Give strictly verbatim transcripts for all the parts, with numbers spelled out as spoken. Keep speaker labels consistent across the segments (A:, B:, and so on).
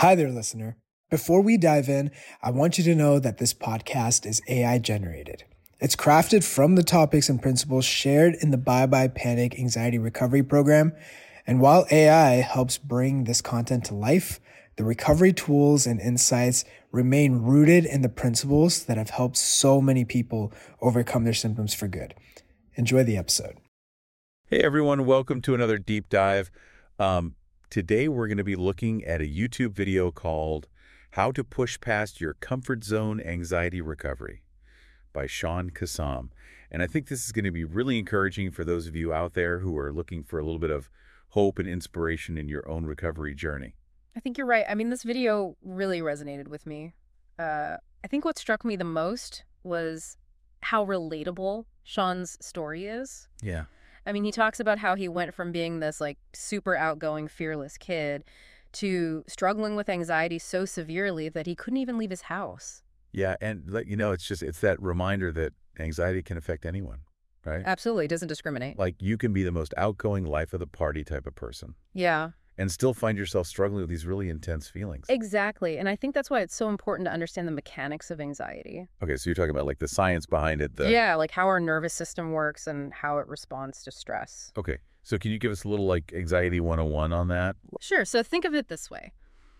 A: Hi there, listener. Before we dive in, I want you to know that this podcast is A I generated. It's crafted from the topics and principles shared in the Bye Bye Panic Anxiety Recovery Program. And while A I helps bring this content to life, the recovery tools and insights remain rooted in the principles that have helped so many people overcome their symptoms for good. Enjoy the episode.
B: Hey everyone, welcome to another deep dive. Um, today we're going to be looking at a YouTube video called How to Push Past Your Comfort Zone Anxiety Recovery by Sean Kassam. And I think this is going to be really encouraging for those of you out there who are looking for a little bit of hope and inspiration in your own recovery journey.
C: I think you're right. I mean, this video really resonated with me. Uh, I think what struck me the most was how relatable Sean's story is.
B: Yeah.
C: I mean, he talks about how he went from being this like super outgoing, fearless kid to struggling with anxiety so severely that he couldn't even leave his house.
B: Yeah, and let you know, it's just it's that reminder that anxiety can affect anyone, right?
C: Absolutely. It doesn't discriminate.
B: Like you can be the most outgoing, life of the party type of person.
C: Yeah.
B: And still find yourself struggling with these really intense feelings.
C: Exactly. And I think that's why it's so important to understand the mechanics of anxiety.
B: Okay, so you're talking about like the science behind it. The...
C: Yeah, like how our nervous system works and how it responds to stress.
B: Okay, so can you give us a little like anxiety one oh one on that?
C: Sure. So think of it this way.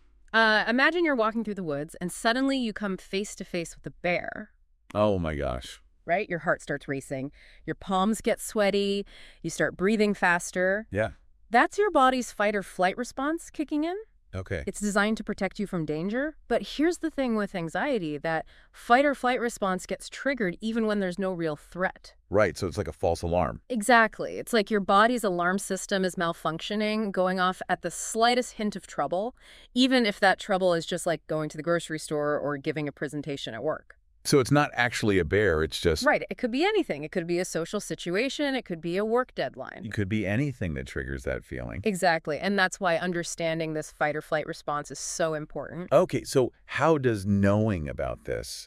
C: Uh, imagine you're walking through the woods and suddenly you come face to face with a bear.
B: Oh my gosh.
C: Right? Your heart starts racing. Your palms get sweaty. You start breathing faster.
B: Yeah.
C: That's your body's fight or flight response kicking in.
B: Okay.
C: It's designed to protect you from danger. But here's the thing with anxiety, that fight or flight response gets triggered even when there's no real threat.
B: Right. So it's like a false alarm.
C: Exactly. It's like your body's alarm system is malfunctioning, going off at the slightest hint of trouble, even if that trouble is just like going to the grocery store or giving a presentation at work.
B: So it's not actually a bear, it's just...
C: Right. It could be anything. It could be a social situation. It could be a work deadline.
B: It could be anything that triggers that feeling.
C: Exactly. And that's why understanding this fight or flight response is so important.
B: Okay, so how does knowing about this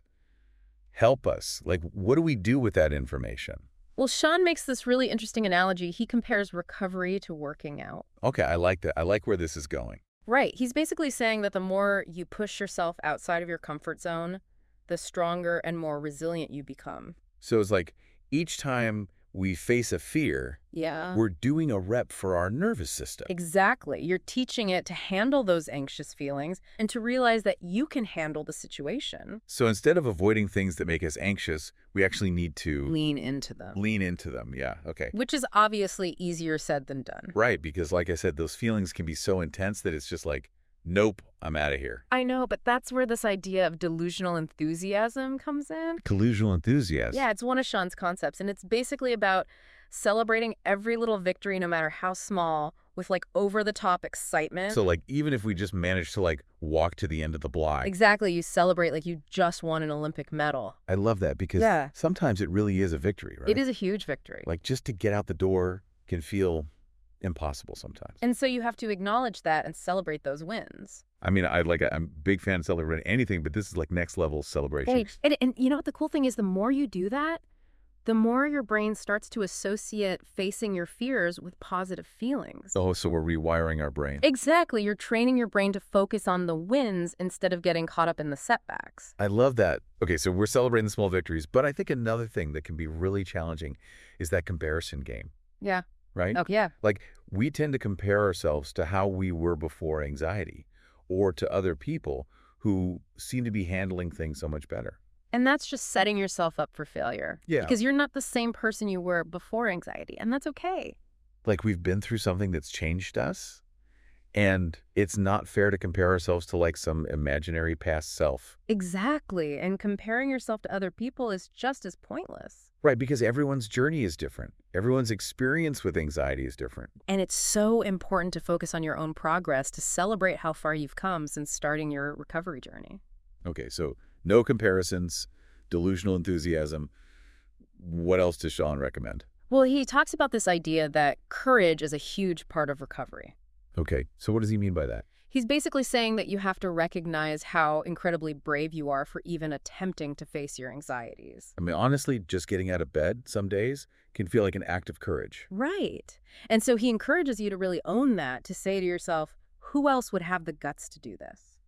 B: help us? Like, what do we do with that information?
C: Well, Sean makes this really interesting analogy. He compares recovery to working out.
B: Okay, I like that. I like where this is going.
C: Right. He's basically saying that the more you push yourself outside of your comfort zone, the stronger and more resilient you become.
B: So it's like each time we face a fear,
C: yeah,
B: we're doing a rep for our nervous system.
C: Exactly. You're teaching it to handle those anxious feelings and to realize that you can handle the situation.
B: So instead of avoiding things that make us anxious, we actually need to
C: lean into them.
B: Lean into them. Yeah. Okay.
C: Which is obviously easier said than done.
B: Right. Because like I said, those feelings can be so intense that it's just like, nope, I'm out of here.
C: I know, but that's where this idea of delusional enthusiasm comes in.
B: Delusional enthusiasm?
C: Yeah, it's one of Sean's concepts, and it's basically about celebrating every little victory, no matter how small, with like over-the-top excitement.
B: So like even if we just manage to like walk to the end of the block.
C: Exactly, you celebrate like you just won an Olympic medal.
B: I love that because
C: yeah.
B: sometimes it really is a victory, right?
C: It is a huge victory.
B: Like just to get out the door can feel impossible sometimes.
C: And so you have to acknowledge that and celebrate those wins.
B: I mean, I like I'm a big fan of celebrating anything, but this is like next level celebration.
C: Right. And, and you know what the cool thing is? The more you do that, the more your brain starts to associate facing your fears with positive feelings.
B: Oh, so we're rewiring our brain.
C: Exactly. You're training your brain to focus on the wins instead of getting caught up in the setbacks.
B: I love that. Okay, so we're celebrating the small victories, but I think another thing that can be really challenging is that comparison game.
C: Yeah.
B: Right?
C: Oh, yeah.
B: Like we tend to compare ourselves to how we were before anxiety or to other people who seem to be handling things so much better.
C: And that's just setting yourself up for failure.
B: Yeah.
C: Because you're not the same person you were before anxiety, and that's okay.
B: Like we've been through something that's changed us, and it's not fair to compare ourselves to like some imaginary past self.
C: Exactly. And comparing yourself to other people is just as pointless.
B: Right, because everyone's journey is different. Everyone's experience with anxiety is different.
C: And it's so important to focus on your own progress, to celebrate how far you've come since starting your recovery journey.
B: Okay, so no comparisons, delusional enthusiasm. What else does Sean recommend?
C: Well, he talks about this idea that courage is a huge part of recovery.
B: Okay, so what does he mean by that?
C: He's basically saying that you have to recognize how incredibly brave you are for even attempting to face your anxieties.
B: I mean, honestly, just getting out of bed some days can feel like an act of courage.
C: Right. And so he encourages you to really own that, to say to yourself, who else would have the guts to do this?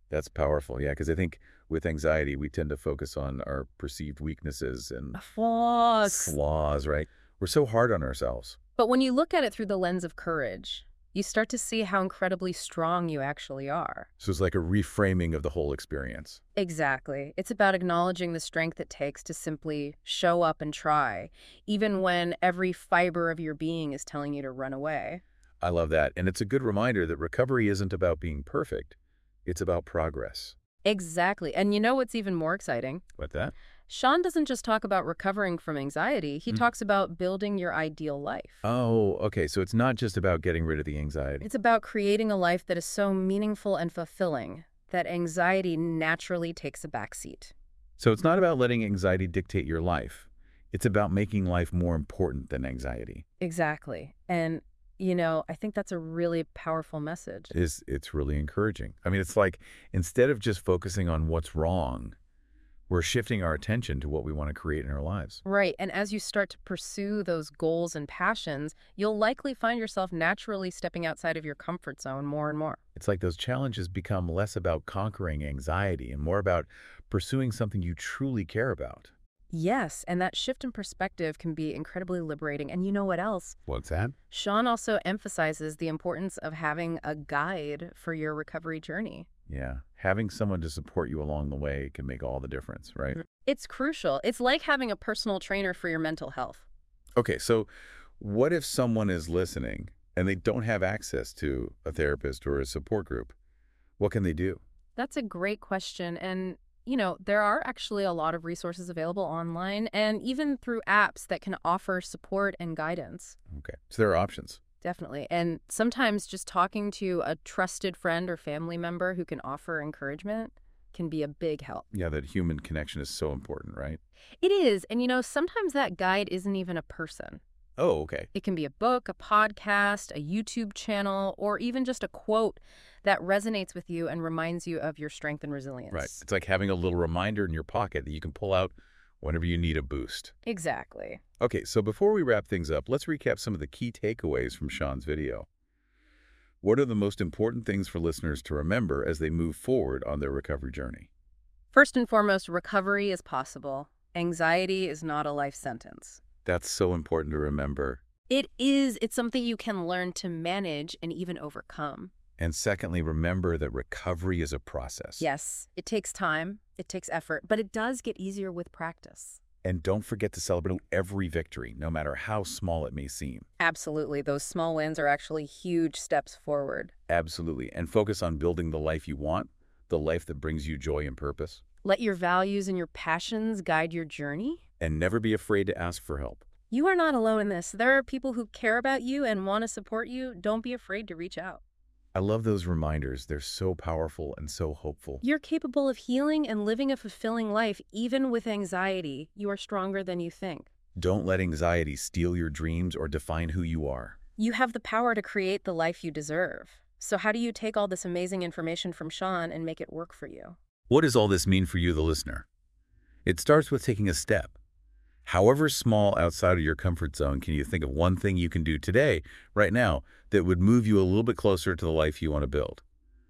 B: That's powerful. Yeah, because I think with anxiety, we tend to focus on our perceived weaknesses and
C: Flaws.
B: flaws, right? We're so hard on ourselves.
C: But when you look at it through the lens of courage, you start to see how incredibly strong you actually are.
B: So it's like a reframing of the whole experience.
C: Exactly. It's about acknowledging the strength it takes to simply show up and try, even when every fiber of your being is telling you to run away.
B: I love that. And it's a good reminder that recovery isn't about being perfect. It's about progress.
C: Exactly. And you know what's even more exciting?
B: What that?
C: Sean doesn't just talk about recovering from anxiety. He
B: Mm.
C: talks about building your ideal life.
B: Oh, okay. So it's not just about getting rid of the anxiety.
C: It's about creating a life that is so meaningful and fulfilling that anxiety naturally takes a backseat.
B: So it's not about letting anxiety dictate your life. It's about making life more important than anxiety.
C: Exactly. And, you know, I think that's a really powerful message.
B: It's, it's really encouraging. I mean, it's like instead of just focusing on what's wrong, we're shifting our attention to what we want to create in our lives.
C: Right. And as you start to pursue those goals and passions, you'll likely find yourself naturally stepping outside of your comfort zone more and more.
B: It's like those challenges become less about conquering anxiety and more about pursuing something you truly care about.
C: Yes, and that shift in perspective can be incredibly liberating. And you know what else?
B: What's that?
C: Sean also emphasizes the importance of having a guide for your recovery journey.
B: Yeah. Having someone to support you along the way can make all the difference, right?
C: It's crucial. It's like having a personal trainer for your mental health.
B: Okay, so what if someone is listening and they don't have access to a therapist or a support group? What can they do?
C: That's a great question. And, you know, there are actually a lot of resources available online and even through apps that can offer support and guidance.
B: Okay, so there are options.
C: Definitely. And sometimes just talking to a trusted friend or family member who can offer encouragement can be a big help.
B: Yeah, that human connection is so important, right?
C: It is. And, you know, sometimes that guide isn't even a person.
B: Oh, okay.
C: It can be a book, a podcast, a YouTube channel, or even just a quote that resonates with you and reminds you of your strength and resilience.
B: Right. It's like having a little reminder in your pocket that you can pull out whenever you need a boost.
C: Exactly.
B: Okay, so before we wrap things up, let's recap some of the key takeaways from Sean's video. What are the most important things for listeners to remember as they move forward on their recovery journey?
C: First and foremost, recovery is possible. Anxiety is not a life sentence.
B: That's so important to remember.
C: It is. It's something you can learn to manage and even overcome.
B: And secondly, remember that recovery is a process.
C: Yes, it takes time, it takes effort, but it does get easier with practice.
B: And don't forget to celebrate every victory, no matter how small it may seem.
C: Absolutely. Those small wins are actually huge steps forward.
B: Absolutely. And focus on building the life you want, the life that brings you joy and purpose.
C: Let your values and your passions guide your journey.
B: And never be afraid to ask for help.
C: You are not alone in this. There are people who care about you and want to support you. Don't be afraid to reach out.
B: I love those reminders. They're so powerful and so hopeful.
C: You're capable of healing and living a fulfilling life, even with anxiety. You are stronger than you think.
B: Don't let anxiety steal your dreams or define who you are.
C: You have the power to create the life you deserve. So how do you take all this amazing information from Sean and make it work for you?
B: What does all this mean for you, the listener? It starts with taking a step. However small outside of your comfort zone, can you think of one thing you can do today, right now, that would move you a little bit closer to the life you want to build?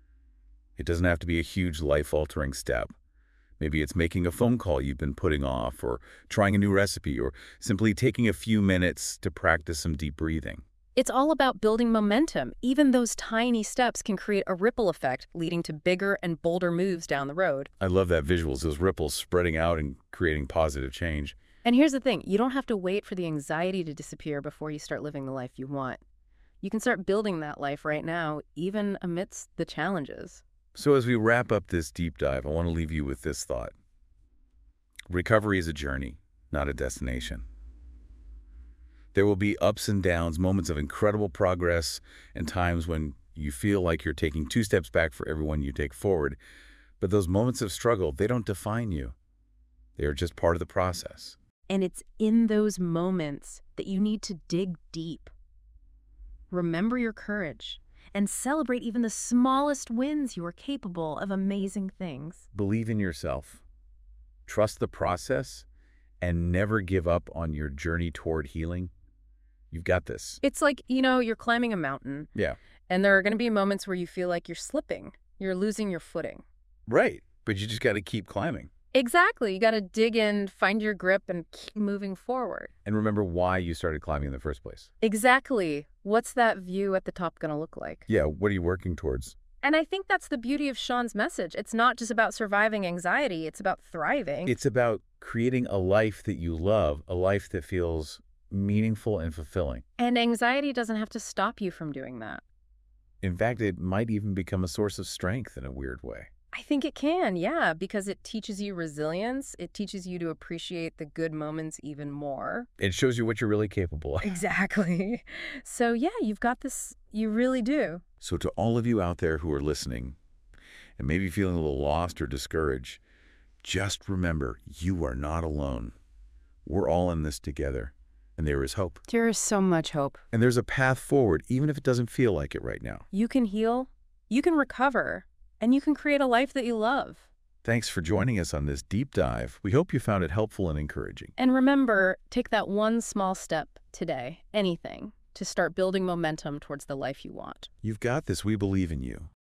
B: It doesn't have to be a huge life-altering step. Maybe it's making a phone call you've been putting off, or trying a new recipe, or simply taking a few minutes to practice some deep breathing.
C: It's all about building momentum. Even those tiny steps can create a ripple effect, leading to bigger and bolder moves down the road.
B: I love that visuals, those ripples spreading out and creating positive change.
C: And here's the thing, you don't have to wait for the anxiety to disappear before you start living the life you want. You can start building that life right now, even amidst the challenges.
B: So as we wrap up this deep dive, I want to leave you with this thought. Recovery is a journey, not a destination. There will be ups and downs, moments of incredible progress, and times when you feel like you're taking two steps back for every one you take forward. But those moments of struggle, they don't define you. They are just part of the process.
C: And it's in those moments that you need to dig deep. Remember your courage and celebrate even the smallest wins. You are capable of amazing things.
B: Believe in yourself. Trust the process and never give up on your journey toward healing. You've got this.
C: It's like, you know, you're climbing a mountain.
B: Yeah.
C: And there are going to be moments where you feel like you're slipping. You're losing your footing.
B: Right. But you just got to keep climbing.
C: Exactly. You got to dig in, find your grip, and keep moving forward.
B: And remember why you started climbing in the first place.
C: Exactly. What's that view at the top going to look like?
B: Yeah, what are you working towards?
C: And I think that's the beauty of Sean's message. It's not just about surviving anxiety. It's about thriving.
B: It's about creating a life that you love, a life that feels meaningful and fulfilling.
C: And anxiety doesn't have to stop you from doing that.
B: In fact, it might even become a source of strength in a weird way.
C: I think it can, yeah, because it teaches you resilience. It teaches you to appreciate the good moments even more.
B: It shows you what you're really capable of.
C: Exactly. So yeah, you've got this, you really do.
B: So to all of you out there who are listening and maybe feeling a little lost or discouraged, just remember you are not alone. We're all in this together, and there is hope.
C: There is so much hope.
B: And there's a path forward, even if it doesn't feel like it right now.
C: You can heal, you can recover, and you can create a life that you love.
B: Thanks for joining us on this deep dive. We hope you found it helpful and encouraging.
C: And remember, take that one small step today, anything, to start building momentum towards the life you want.
B: You've got this. We believe in you.